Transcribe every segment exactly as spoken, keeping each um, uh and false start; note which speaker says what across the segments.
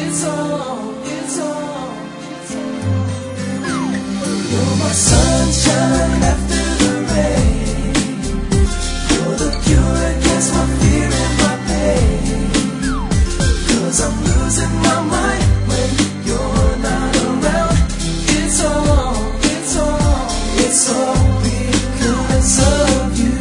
Speaker 1: it's all, it's all, it's all. You're my sunshine after the rain. You're the cure against my fear and my pain. 'Cause I'm losing my mind when you're not around. It's all, it's all, it's all because of you.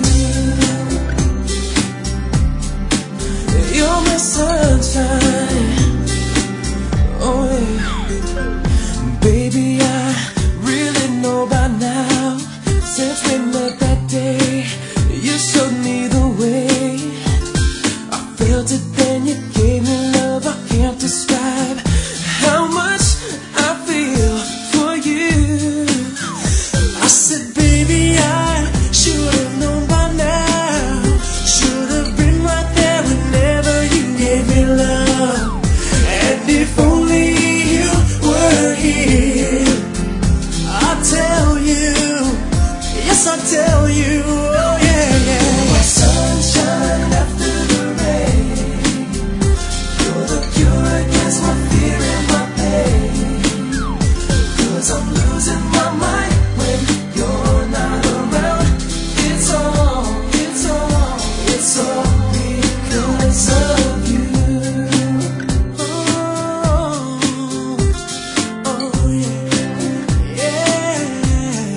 Speaker 1: You're my sunshine. Oh yeah. Baby, I really know by now, since we met that day, you showed me the way. I felt it then, you gave me love I can't describe how much I feel for you. I said, baby, I should have known by now, should have been right there whenever you gave me love. And if only you were here, I tell you, yes I tell you, oh yeah, yeah. My sunshine after the rain. You're the cure against my fear and my pain. 'Cause I'm losing my mind when you're not around. It's all, it's all, it's all because of you. Oh, oh yeah, yeah.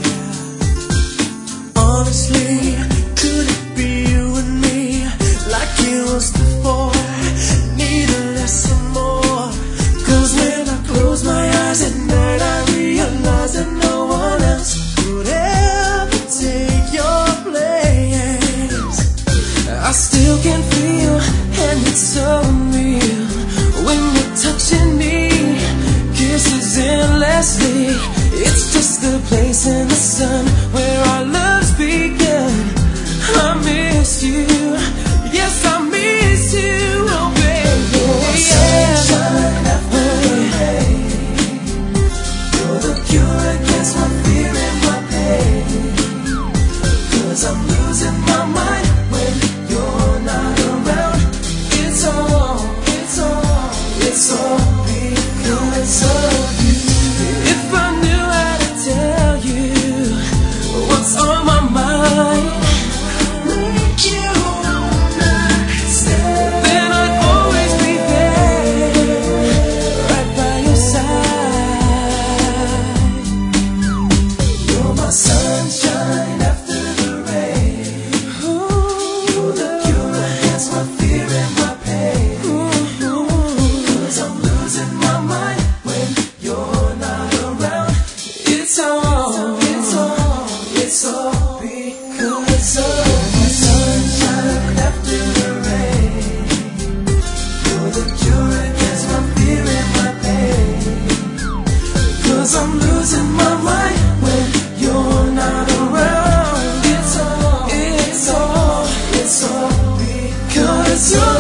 Speaker 1: Honestly, could it be you and me, like it was before? Need a lesson more. 'Cause when I close my eyes at night, I realize that no one else could ever take your place. I still can feel, and it's so real, when you're touching me, kisses endlessly. It's just the place in the sun where our love's begun. I miss you, yes I miss you, oh baby. You're my sunshine after the rain. You're the cure against my fear and my pain. 'Cause I'm losing my mind when you're not around. It's all, it's all, it's all because of you. If I knew how to tell you what's on my mind, make you understand, then I'd always be there, right by your side. You're my sunshine after the rain. You're the cure against my fear and my pain. 'Cause I'm losing my mind when you're not around. It's all, it's all, it's all because of my sunshine after the rain. You're the cure against my fear and my pain. 'Cause I'm losing my mind when you're not around. It's all, it's all, it's all because of